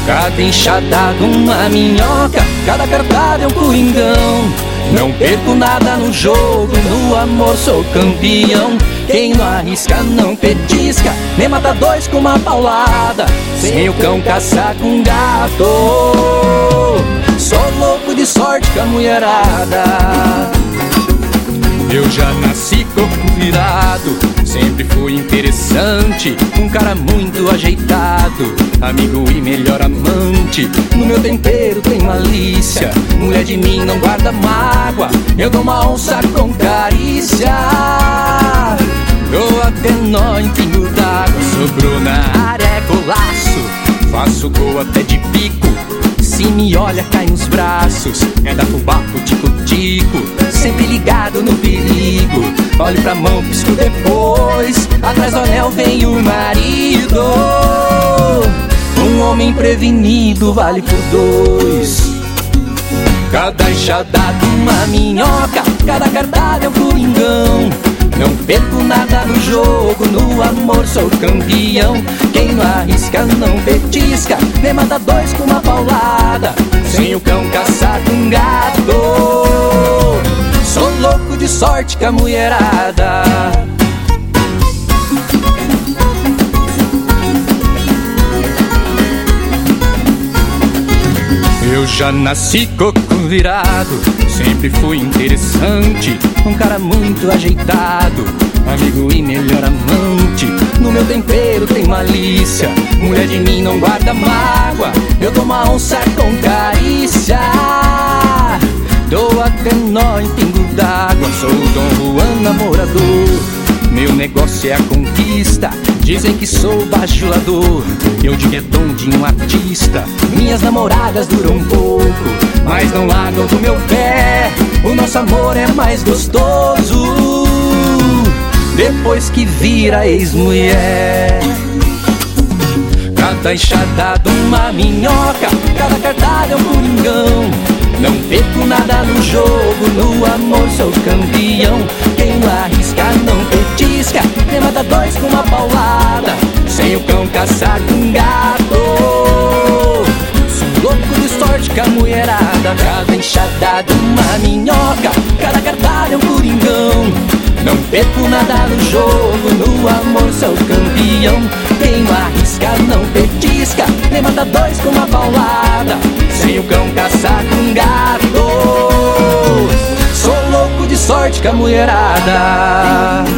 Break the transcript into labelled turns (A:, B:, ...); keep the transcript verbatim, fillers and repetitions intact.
A: Cada enxadada uma minhoca, cada cartada é um coringão. Não perco nada no jogo, no amor sou campeão. Quem não arrisca não petisca, nem mata dois com uma paulada. Sem o cão caçar com gato. Sou louco de sorte com a mulherada. Eu já nasci coco virado, sempre fui interessante, um cara muito ajeitado, amigo e melhor amante. No meu tempero tem malícia, mulher de mim não guarda mágoa. Eu dou uma onça com carícia, dou até nó em pingo d'água. Sobrou na área é golaço, faço gol até de bico. Se me olha cai nos braços, é da fubá pro tico-tico. Sempre ligado no perigo, olho pra mão, pisco depois. Atrás do anel vem o marido. Um homem prevenido vale por dois. Cada enxadada uma minhoca, cada cartada é um coringão. Não perco nada no jogo, no amor sou campeão. Quem não arrisca não petisca, nem mata dois com uma paulada. Sem o cão caçar com gato. Sou louco de sorte com a mulherada. Eu já nasci coco virado, sempre fui interessante, um cara muito ajeitado, amigo e melhor amante. No meu tempero tem malícia, mulher de mim não guarda mágoa. Eu dou uma onça com carícia, dou até nó em pingo d'água. Sou o Dom Juan namorador, meu negócio é a conquista. Dizem que sou bajulador, eu digo é dom de um artista. Minhas namoradas duram pouco, mas não largam do meu pé. O nosso amor é mais gostoso depois que vira ex-mulher. Cada enxadada uma minhoca, cada cartada é um coringão. Não perco nada no jogo, no amor sou campeão. Quem não arrisca não petisca, nem mata dois com uma paulada. Sem o cão caçar com gato. Sou louco de sorte com a mulherada. Cada enxadada uma minhoca, cada cartada é um coringão. Não perco nada no jogo, no amor sou campeão. Quem não arrisca não petisca, nem mata dois com uma paulada. Sem o cão caçar com gato. Sou louco de sorte com a mulherada.